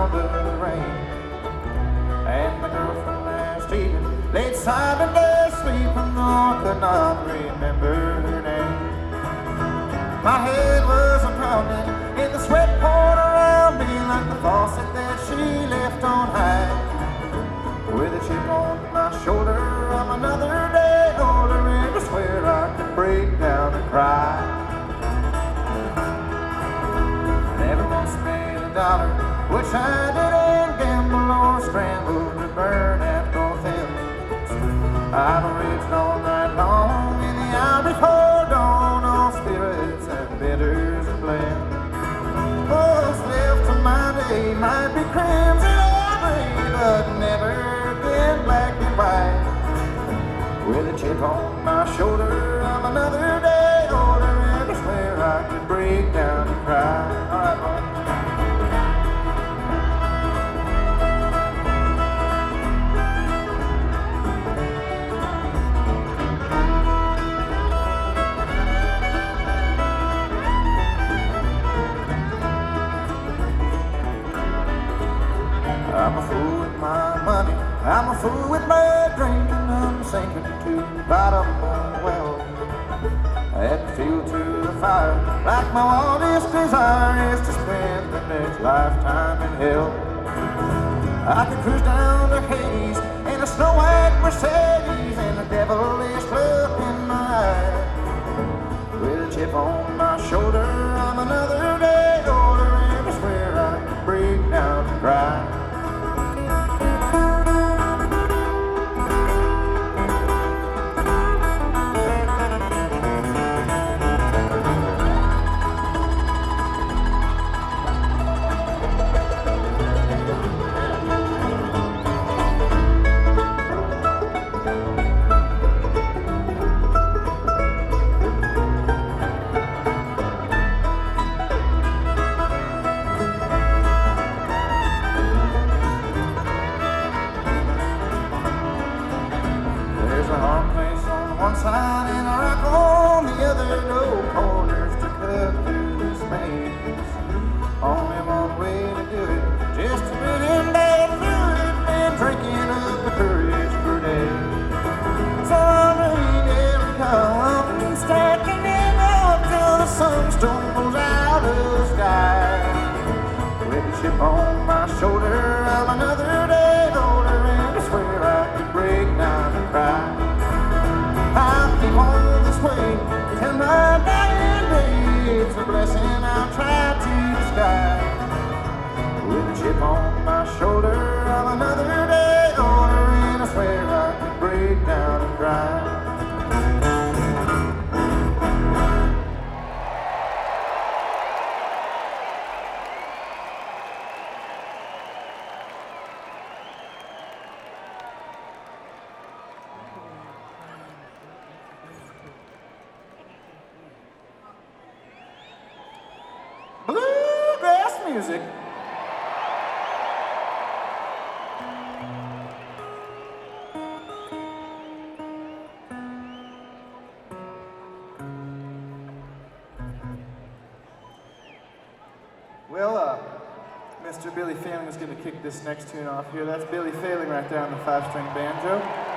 sound of the rain. And the girl from last evening laid silently sleeping, though I could not remember her name. My head was a-pounding and the sweat poured around me like the faucet that she left on high. With a chip on my shoulder, I'm another day older, and I swear I could break down and cry. Never once made a dollar, which I didn't gamble or scramble to burn at both ends. I've raged all night long in the hour before dawn on spirits and bitters and blend. What's left of my day might be crimson or gray, but never again black and white. With a chip on my shoulder, I'm another day older, and I swear I could break down and cry. All right, boy. I'm a fool with my money, I'm a fool with my drinking, I'm sinking to the bottom of the well. I had to feel through the fire, like my wildest desire is to spend the next lifetime in hell. I could cruise down to Hades in a snow-white Mercedes and a devilish look in my eye. With a chip on my shoulder, I'm another day older, and I swear I could break down and cry. One side and a rock on the other, no corners to cut through this maze. Only one way to do it, just to get in there through it and drinking up the courage for days. So I'm rain every cup and stacking them up till the sunstone goes out of the sky. With a chip on my shoulder, I'm another day older, and I swear I could break down and cry. I'll keep on this way till my dying day. It's a blessing I'll try to disguise. With a chip on my shoulder, I'm another day older, and I swear I could break down and cry. Bluegrass music. Well, Mr. Billy Failing is going to kick this next tune off here. That's Billy Failing right there on the 5-string banjo.